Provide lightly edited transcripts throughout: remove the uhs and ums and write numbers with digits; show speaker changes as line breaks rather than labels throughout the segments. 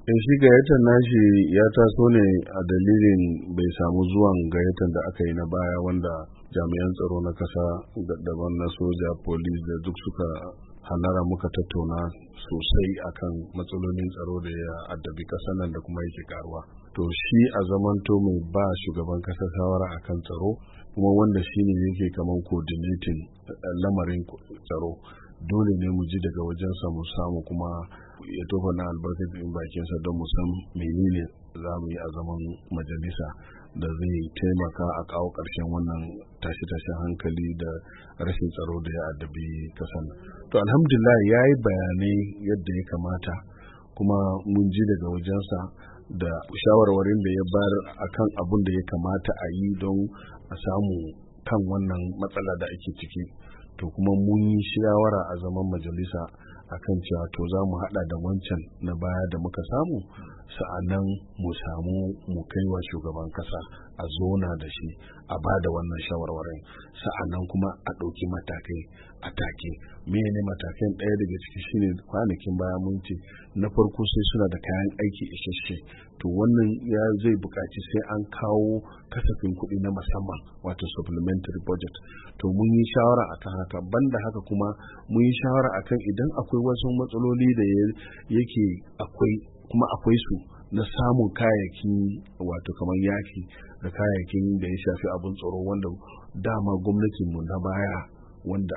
Shi gayyatar nashi ya taso ne a dalilin bai samu zuwan gayyatar da aka yi na baya wanda jami'an tsaro na kasa daban na soja, police da duk suka halara muka tattauna sosai akan matsalolin tsaro da ya addabi kasar nan da kuma yake karuwa. To shi a zamanto mai ba shugaban kasa shawara akan tsaro kuma wanda shi ne yake kaman coordinating lamarin tsaro, dole ne mu ji daga wajensa mu samu kuma ya tofa na albarkacin bakinsa don mu san menene za mu yi a zaman majalisa da zai taimaka a kawo ƙarshen wannan tashe-tashen hankali da rashin tsaro da ya addabi kasan. To alhamdulillah ya yi bayanai yadda ya kamata kuma mun ji daga wajensa da shawarwarin da ya bayar akan abin da ya kamata a yi don a samu kan wannan matsala da ake ciki. To kuma mun yi shawara a zaman majalisa akan cewa to za mu hada da wancan na baya da muka samu, sa'annan mu samu mu kai wa shugaban kasa a zona da shi a ba da wannan shawarwarin, sa'annan kuma a ɗauki matakai a take. Mene matakan? Ɗaya daga ciki shine kwanakin baya mun ce na farko sai suna da kayan aiki isasshe, to wannan ya zai buƙaci sai an kawo kasafin kuɗi na musamman wato supplementary budget. To mun yi shawara akan haka. Banda haka kuma mun yi shawara akan idan akwai wasu matsaloli da yake akwai su na samun kayayyaki wato kamar yaki da kayayyakin da ya shafi abin tsaro wanda dama gwamnatinmu na baya wanda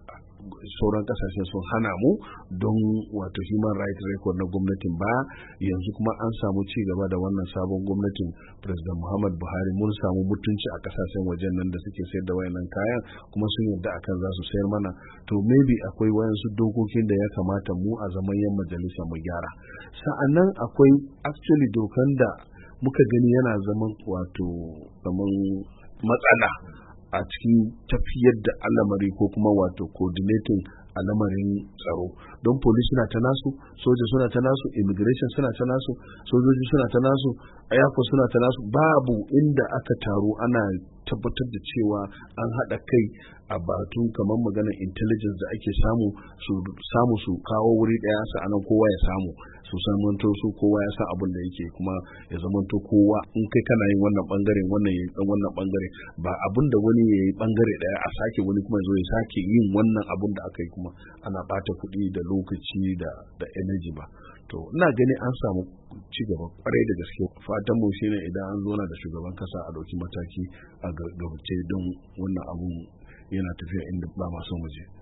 sauran kasashen sun hana mu don wato human rights record na gwamnatin baya. Yanzu kuma an samu ci gaba da wannan sabon gwamnatin President Muhammad Buhari, mun samu mutunci a kasashen wajen nan da suke sayar da wayannan kayan kuma sun yarda akan za su sayar mana. To maybe akwai wayansu dokokin da ya kamata mu a zaman yan majalisa mu gyara. Sa'annan akwai actually dokan da muka gani yana zaman wato zaman matsala a cikin tafiyar da al'amari ko kuma wato coordinating al'amarin tsaro, don police suna ta nasu, soja suna ta nasu, immigration suna ta nasu, sojoji suna ta nasu, air force suna ta nasu. Babu inda aka taru ana tabbatar da cewa an haɗa kai a batun kamar maganar intelligence da ake samu su kawo wuri ɗaya, sa'anan kowa ya samu su zamanto su kowa ya san abin da yake kuma ya zamanto kowa in kai kana yin wannan bangaren wannan yayi dan wannan bangare, ba abin da wani yayi bangare ɗaya a sake wani kuma ya zo ya sake yin wannan abin da aka yi kuma ana bata kuɗi da lokaci da energy ba. To ina gani an samu ci gaba kwarai da gaske. Fatan mu shine idan an zona da shugaban kasa a dauki mataki a gabace don wannan abun yana tafiya inda ba ma son waje.